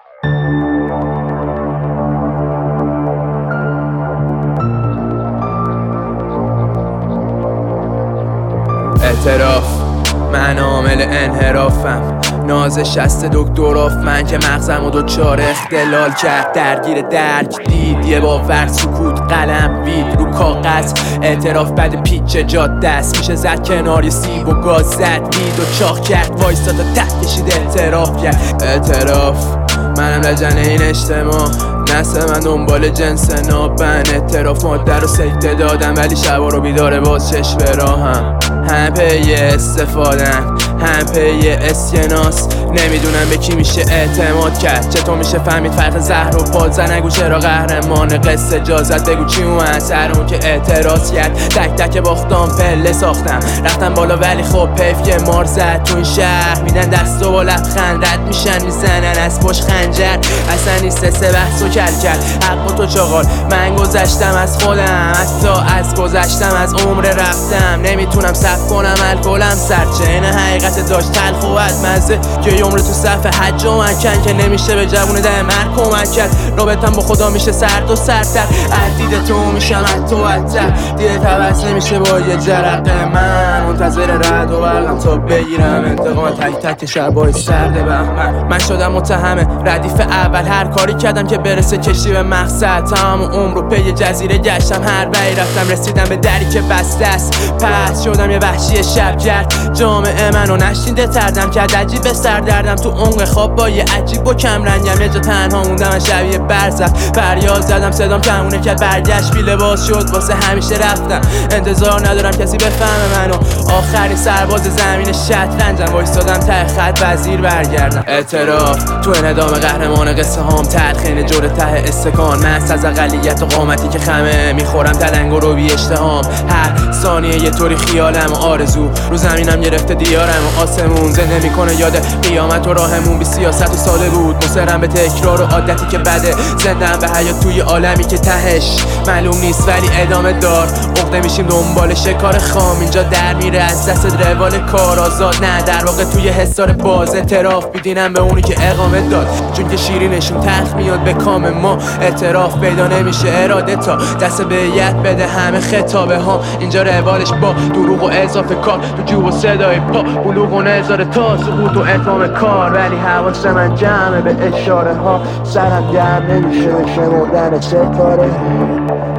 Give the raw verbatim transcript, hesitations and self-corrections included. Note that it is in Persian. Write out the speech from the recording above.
اعتراف من عامل انحرافم، نازش هست دکتراف من که مغزم و دوچار اختلال کرد. درگیر درک دید یه باور سکوت قلم وید رو کاغذ. اعتراف بد پیچ جاده است، میشه زد کنار سیب و گاز زد وید و چاق کرد. وایستا تا ته کشید اعتراف کرد. اعتراف منم لجنه این اجتماع، نسل من دنبال جنس نابن. اعتراف ماده رو سکته دادم ولی شبا رو بیداره باز چشم راهم. هم پی استفادن هم پی اسکناس، نمیدونم به کی میشه اعتماد کرد. چطور میشه فهمید فرق زهر و بازن؟ نگو چرا قهرمان قصه جازت، بگو چی اومد سر اون که اعتراض کرد. تک تک باختم پله ساختم رفتم بالا ولی خب پیف یه مار زد. تو این شهر میدن دست و با لبخند رد میشن میزنن از پشت خنجر. اصلا نیست سه بحثو کل کرد حق تو چاقال. من گذشتم از خودم، حتی از گذشتم از عمر رفتم. نمیتونم صف کنم الکلم سرچه این حقیقت داشت تلخ و مزه که عمر تو صف حج و مکن که نمیشه به جوون ده من کمک کرد. رابطم با خدا میشه سرد و سردتر، از دید تو میشم از تو بدتر. دیده توس نمیشه با یه جرقه، من منتظر رد و برقم تا بگیرم انتقام تک تک شبای سرد بهمن. من شدم متهم ردیف اول، هر کاری کردم که برسه کشتی به مقصد. تمام عمر رو پی جزیره گشتم، هر بری رفتم رسیدم به دری که بسته است. پس شدم یه وحشی شبگرد، جامعه منو نشنیده تردم کرد. عجیب به سر دردم تو عمق خواب با یه عجیب و کم رنگم. یه جا تنها موندم من شبیه برزخ، فریاد زدم صدام کمونه کرد برگشت بی لباس شد واسه همیشه رفتم. انتظار ندارم کسی بفهمه منو، آخرین سرباز زمین شطرنجم. وایسادم ته خط وزیر برگردم. اعتراف تو ندام قهرمان قصه هام، تلخین جور ته استکان. من از اقلیت و قامتی که خمه میخورم تلنگ و رو بی اشتهام. هر ثانیه یه طوری خیالم و آرزو رو زمینم گرفته دیارم و آسمون. زنده میکنه یاد قیامت و راهمون، بی سیاست و ساده بود مصرم به تکرار و عادتی که بده. زندم به حیات توی عالمی که تهش معلوم نیست ولی ادامه دار. عقده میشیم دنبال شکار خام، اینجا در میره از دست روال کار آزاد. نه در واقع توی حسار باز اعتراف بیدینم به اونی که اقامه داد، چون که شیرینشون تلخ میاد به کام ما. اعتراف پیدا نمیشه اراده تا دست به ید بده همه خطابه ها. اینجا روالش با دروغ و اضافه کار، تو جوب و صدای پا بلوغ و نظاره تا سقوط و اتمام کار. ولی حواس من جمعه به اشاره ها، سرم گرم نمیشه به شمردن ستاره.